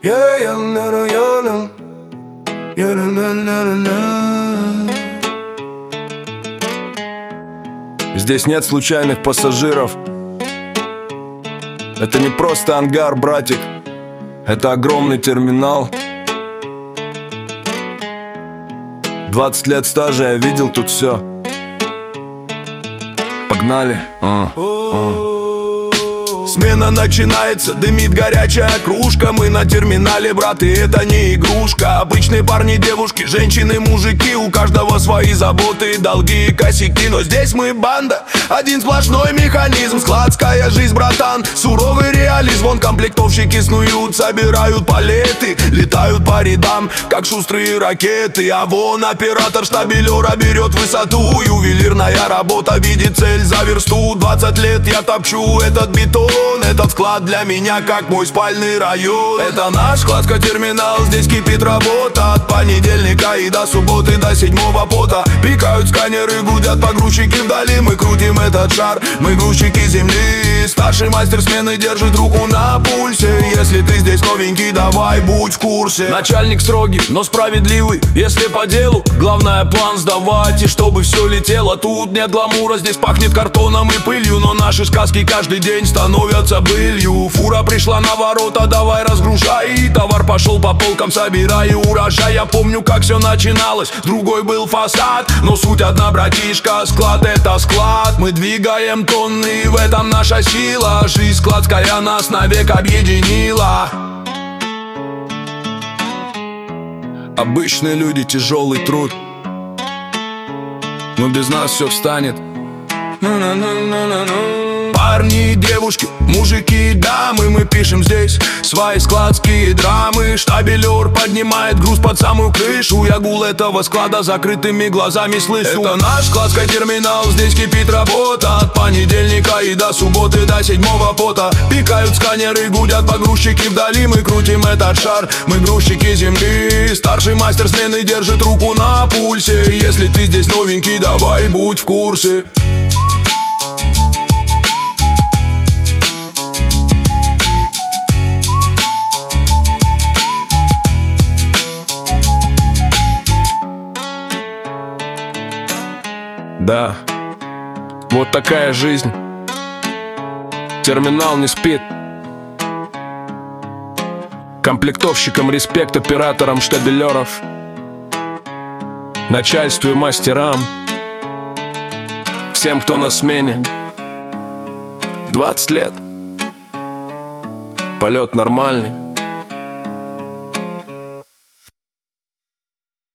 Здесь нет случайных пассажиров. Это не просто ангар, братик. Это огромный терминал. 20 лет стажа, я видел тут все. Погнали. Смена начинается, дымит горячая кружка. Мы на терминале, брат, и это не игрушка. Обычные парни, девушки, женщины, мужики. У каждого свои заботы, долги и косяки. Но здесь мы банда, один сплошной механизм. Складская жизнь, братан, суровый реализм. Вон комплектовщики снуют, собирают палеты, летают по рядам, как шустрые ракеты. А вон оператор штабелера берет высоту. Ювелирная работа видит цель за версту. 20 лет я топчу этот бетон. Этот склад для меня как мой спальный район. Это наш складской-терминал, здесь кипит работа. От понедельника и до субботы, до 7-го пота. Пикают сканеры, гудят погрузчики вдали. Мы крутим этот шар, мы грузчики земли. Старший мастер смены держит руку на пульсе. Если ты здесь новенький, давай будь в курсе. Начальник строгий, но справедливый, если по делу. Главное план сдавать, и чтобы все летело. Тут нет гламура, здесь пахнет картоном и пылью. Но наши сказки каждый день становятся былью. Фура пришла на ворота, давай разгружай. Товар пошел по полкам, собирай урожай. Я помню, как все начиналось, другой был фасад. Но суть одна, братишка, склад это склад. Мы двигаем тонны, в этом наша сила. Жизнь складская нас навек объединила. Обычные люди, тяжелый труд. Но без нас все встанет. Парни, девушки, мужики, дамы, мы пишем здесь свои складские драмы. Штабелер поднимает груз под самую крышу. Я гул этого склада закрытыми глазами слышу. Это наш складской терминал, здесь кипит работа. От понедельника и до субботы, до 7-го пота. Пикают сканеры, гудят погрузчики вдали. Мы крутим этот шар, мы грузчики земли. Старший мастер смены держит руку на пульсе. Если ты здесь новенький, давай будь в курсе. Да, вот такая жизнь. Терминал не спит. Комплектовщикам респект, операторам штабелеров, начальству и мастерам, всем, кто на смене. 20 лет. Полет нормальный.